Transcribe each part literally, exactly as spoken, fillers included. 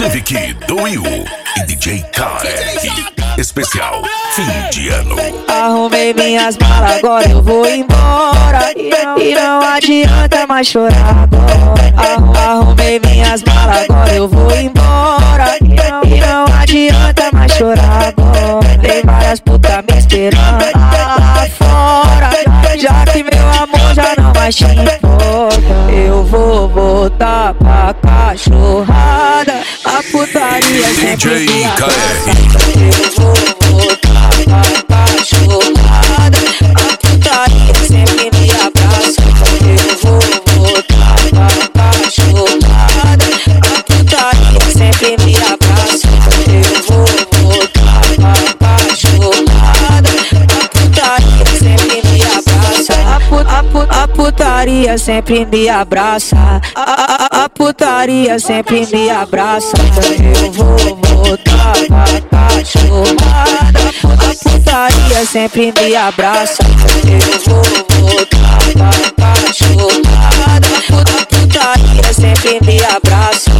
Civic do Will e D J K R. Especial fim de ano. Arrumei minhas malas, agora eu vou embora. E não, e não adianta mais chorar agora. Arrum, arrumei minhas malas, agora eu vou embora. E não, e não adianta mais chorar agora. Tem várias putas me esperando lá fora. Já que meu amor já não mais te importa, eu vou voltar pra cachorrada. A putaria sempre me abraça. Eu vou voltar pra cachorrada. A putaria sempre me abraça. Eu vou voltar pra cachorrada. A putaria sempre me abraça. Eu vou voltar pra cachorrada. A putaria sempre me abraça. A, put, a, put, a putaria sempre me abraça. A, a, a putaria sempre me abraça. Eu vou voltar pra cachorrada. A putaria sempre me abraça. Eu vou voltar pra cachorrada. A putaria sempre me abraça.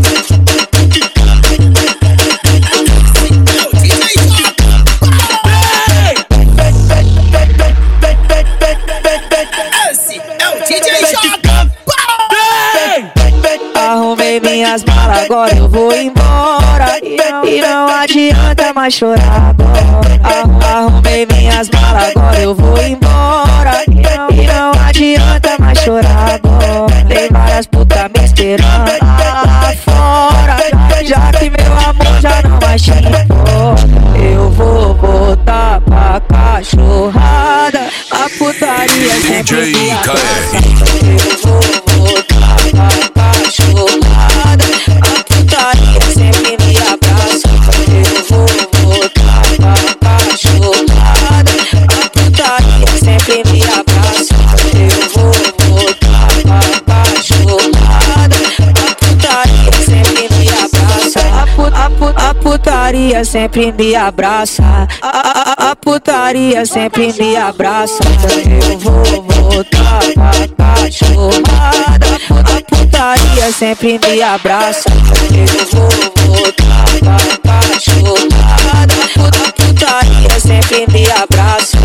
Arrumei minhas malas, agora eu vou embora. E não, e não adianta mais chorar agora. Arrum, arrumei minhas malas, agora eu vou embora. E não, e não adianta mais chorar agora. Tem várias putas me esperando lá fora. Já que meu amor já não mais te importa, eu vou voltar pra cachorrada. A putaria sempre me abraça. Eu vou voltar pra cachorrada. A putaria sempre me abraça. Eu vou voltar pra cachorrada. A putaria sempre me abraça. Eu vou voltar pra cachorrada. A putaria sempre me abraça. A, put, a, put, a putaria sempre me abraça. A, a, a putaria sempre me abraça. Eu vou voltar pra cachorrada. A putaria sempre me abraça. Eu vou voltar pra cachorrada. A putaria sempre me abraça.